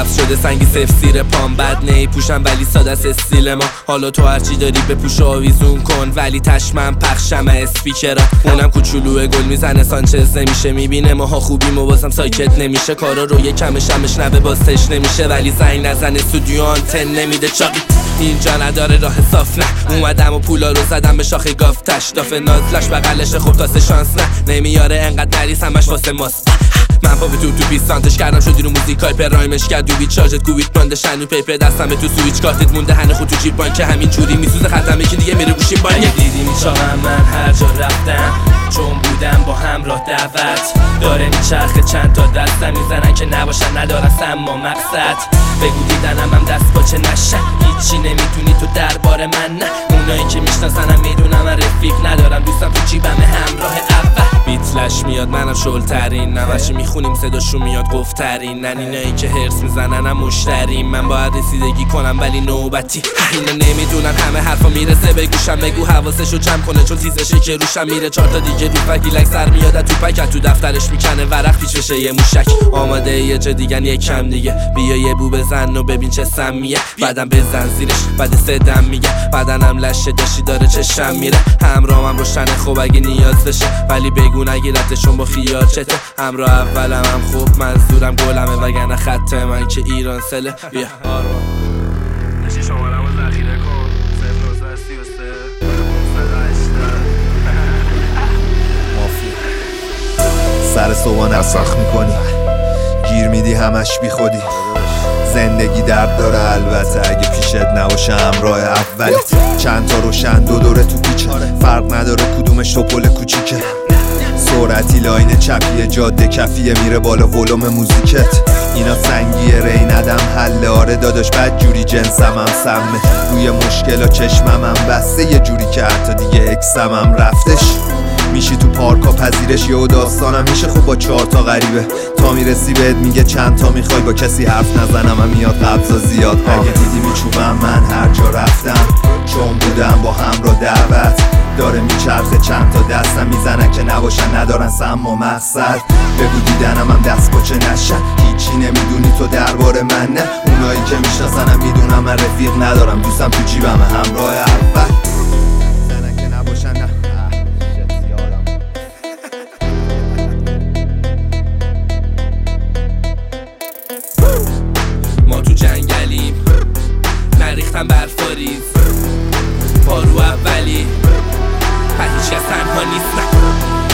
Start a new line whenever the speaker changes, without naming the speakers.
سبز شده سنگی سفسیر پام، بد پوشم ولی ساده است استیل ما. حالا تو هرچی داری بپوش و آویزون کن، ولی تشمن پخشم اسپیکرا. اونم کوچولوه گل میزنه سانچز نمیشه، میبینه ماها خوبیم و بازم ساکت نمیشه. کارا رو یه کمش نبه بازش نمیشه، ولی زنگ نزن استودیو آنتن نمیده چاقی. اینجا نداره راه صاف نه، اومدم و پولا رو زدم به شاخه گافتش. داف نازلش بغلشه خب تاسه شانس نه، نمیاره انقدر نریس همش واسه ماست. من پا به تو بیستانتش کردم شدی رو موزیکای پرایمش کرد دوبی چارجت کوبیت باندش هنو پیپر دستم به تو سویچ کارتت مونده هنه خود تو جیب بانک همین جوری میسوزه خطم که دیگه میره گوشیم بانک. دیدی میچارم من هر جا رفتم چون بودم با همراه دعوت، داره میچرخه چند تا دستم میزنن که نباشن ندارن سما مقصد. بگو دیدنم هم دست باچه نشن، هیچی نمیدونی تو درباره من نه. اونایی که میشناسنم میدونم من رفیق ندارم، دوستم تو جیبم همراه اول. بیتلش میاد منم شلترین، نوشی میخونیم صداشون میاد گفترین. اینایی که هرس میزنن هم مشتریم، من باید رسیدگی کنم ولی نوبتی. اینا نمیدونن همه حرفا میرسه به گوشم، بگو حواسشو جمع کنه چون تیزشه که روشم میره. 4 تا دیگه رو فکیلک سر میاد تو پکت، تو دفترش میکنه ورق پیچ بشه یه موشک. آماده یه جا دیگن یک کم دیگه، بیا یه بو بزن و ببین چه سمیه. بعدم بزن زیرش بعد صدم میگه، بدنم لشه داشتی داره چشم میره. همراهم روشنه خوب اگه نیاز بشه، ولی بگو نگیرتشون با خیال چته. همراه اولم هم خوب منظورم گلمه، وگرنه خط من که ایران سله. بیا نشی شمارم رو ذخیره کن 0933
سر صبح نسخ میکنی، گیر میدی همش بی خودی. زندگی درد داره البته اگه پیشت نباشه همراه اولت. چند تا روشن دو دوره تو پیچه، فرق نداره کدومش توپل کوچیکه. سرعتی لاین چپیه جاده کفیه میره بالا ولوم موزیکت. اینا سنگیه ری ندم حله، آره داداش بد جوری جنسم هم سمه. روی مشکلا چشمم هم بسته یه جوری که حتی دیگه اکسم هم رفتش. میشی تو پارکا پذیرش یه داستانم میشه خوب با 4 تا غریبه. تا میرسی بهت میگه چند تا میخوای، با کسی حرف نزنم هم میاد قبضا زیاد. اگه دیدی میچوبم من هر جا رفتم چون بودم با همراه دعوت، داره میچرخه چند تا دستم میزنن که نباشن ندارن سما مقصد. بگو دیدنم هم دست باچه نشن، هیچی نمیدونی تو درباره من نه. اونایی که میشناسنم میدونم من رفیق ندارم، دوستم تو جیبم همراه اول. زنن که نباشن نه.
ما تو جنگلیم نریختم برفاریز، پارو اولی هیچ کس تنها نیست نه.